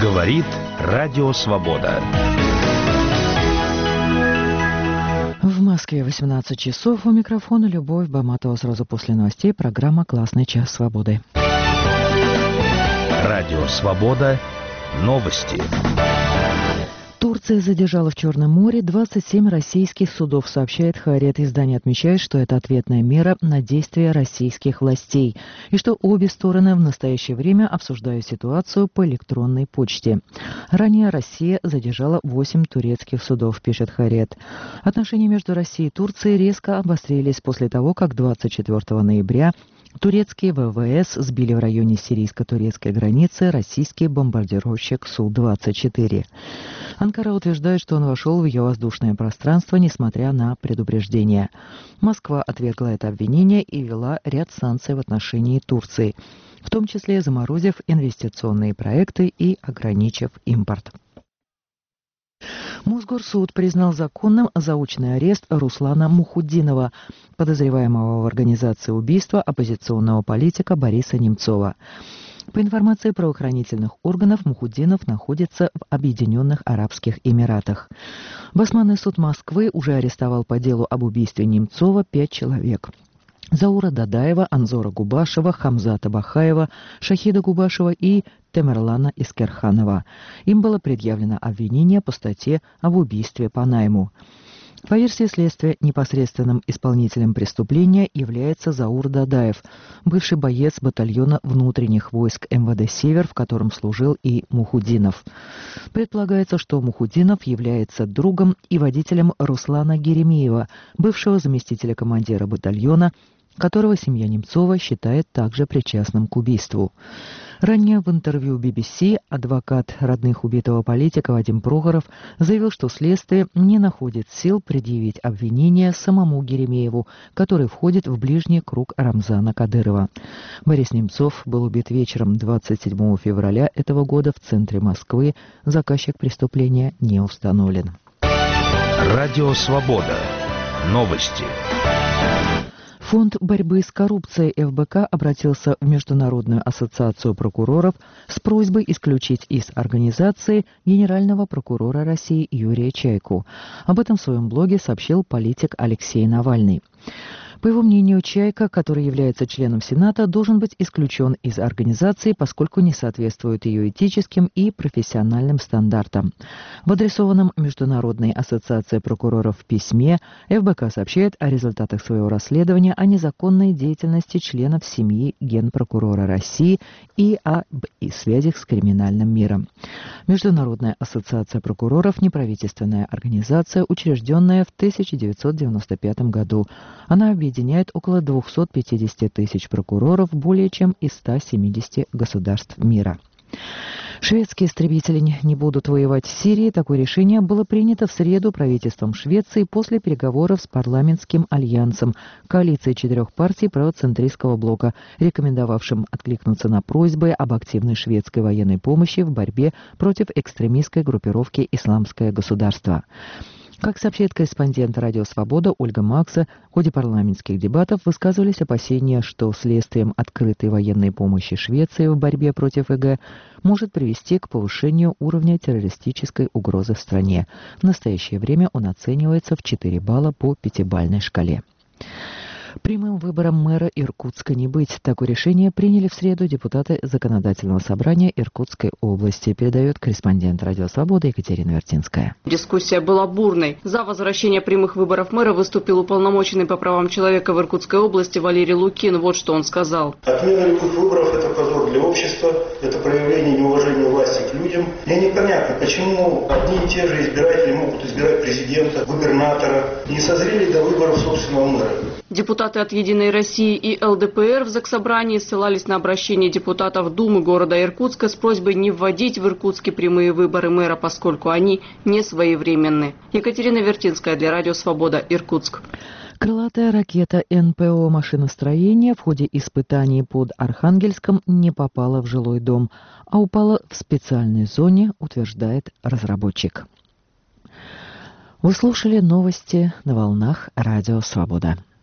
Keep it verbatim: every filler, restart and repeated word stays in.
Говорит Радио Свобода. В Москве восемнадцать часов. У микрофона Любовь Баматова. Сразу после новостей программа «Классный час свободы». Радио Свобода. Новости. Турция задержала в Черном море двадцать семь российских судов, сообщает Haaret. Издание отмечает, что это ответная мера на действия российских властей и что обе стороны в настоящее время обсуждают ситуацию по электронной почте. Ранее Россия задержала восемь турецких судов, пишет Haaret. Отношения между Россией и Турцией резко обострились после того, как двадцать четвёртого ноября турецкие ВВС сбили в районе сирийско-турецкой границы российский бомбардировщик Су двадцать четыре. Анкара утверждает, что он вошел в ее воздушное пространство, несмотря на предупреждение. Москва отвергла это обвинение и ввела ряд санкций в отношении Турции, в том числе заморозив инвестиционные проекты и ограничив импорт. Мосгорсуд признал законным заочный арест Руслана Мухутдинова, подозреваемого в организации убийства оппозиционного политика Бориса Немцова. По информации правоохранительных органов, Мухутдинов находится в Объединенных Арабских Эмиратах. Басманный суд Москвы уже арестовал по делу об убийстве Немцова пять человек. Заура Дадаева, Анзора Губашева, Хамзата Бахаева, Шахида Губашева и Темирлана Искерханова. Им было предъявлено обвинение по статье об убийстве по найму. По версии следствия, непосредственным исполнителем преступления является Заур Дадаев, бывший боец батальона внутренних войск эм вэ дэ «Север», в котором служил и Мухутдинов. Предполагается, что Мухутдинов является другом и водителем Руслана Геремеева, бывшего заместителя командира батальона, которого семья Немцова считает также причастным к убийству. Ранее в интервью би би си адвокат родных убитого политика Вадим Прохоров заявил, что следствие не находит сил предъявить обвинение самому Геремееву, который входит в ближний круг Рамзана Кадырова. Борис Немцов был убит вечером двадцать седьмого февраля этого года в центре Москвы. Заказчик преступления не установлен. Радио Свобода. Новости. Фонд борьбы с коррупцией эф бэ ка обратился в Международную ассоциацию прокуроров с просьбой исключить из организации генерального прокурора России Юрия Чайку. Об этом в своем блоге сообщил политик Алексей Навальный. По его мнению, Чайка, который является членом Сената, должен быть исключен из организации, поскольку не соответствует ее этическим и профессиональным стандартам. В адресованном Международной ассоциации прокуроров письме эф бэ ка сообщает о результатах своего расследования о незаконной деятельности членов семьи Генпрокурора России и об связях с криминальным миром. Международная ассоциация прокуроров – неправительственная организация, учрежденная в тысяча девятьсот девяносто пятом году. Она объединяет около двухсот пятидесяти тысяч прокуроров более чем из ста семидесяти государств мира. Шведские истребители не будут воевать в Сирии. Такое решение было принято в среду правительством Швеции после переговоров с парламентским альянсом, коалицией четырех партий правоцентристского блока, рекомендовавшим откликнуться на просьбы об активной шведской военной помощи в борьбе против экстремистской группировки «Исламское государство». Как сообщает корреспондент «Радио Свобода» Ольга Макса, в ходе парламентских дебатов высказывались опасения, что следствием открытой военной помощи Швеции в борьбе против и гэ может привести к повышению уровня террористической угрозы в стране. В настоящее время он оценивается в четыре балла по пятибалльной шкале. Прямым выбором мэра Иркутска не быть. Такое решение приняли в среду депутаты Законодательного собрания Иркутской области, передает корреспондент «Радио Свобода» Екатерина Вертинская. Дискуссия была бурной. За возвращение прямых выборов мэра выступил уполномоченный по правам человека в Иркутской области Валерий Лукин. Вот что он сказал. Отмена любых выборов – это позор для общества, это проявление неуважения власти к людям. Мне непонятно, почему одни и те же избиратели могут избирать президента, губернатора, не созрели до выборов собственного мэра. Депутаты от «Единой России» и эл дэ пэ эр в Заксобрании ссылались на обращение депутатов Думы города Иркутска с просьбой не вводить в Иркутске прямые выборы мэра, поскольку они не своевременны. Екатерина Вертинская для «Радио Свобода», Иркутск. Крылатая ракета эн пэ о машиностроения в ходе испытаний под Архангельском не попала в жилой дом, а упала в специальной зоне, утверждает разработчик. Вы слушали новости на волнах «Радио Свобода».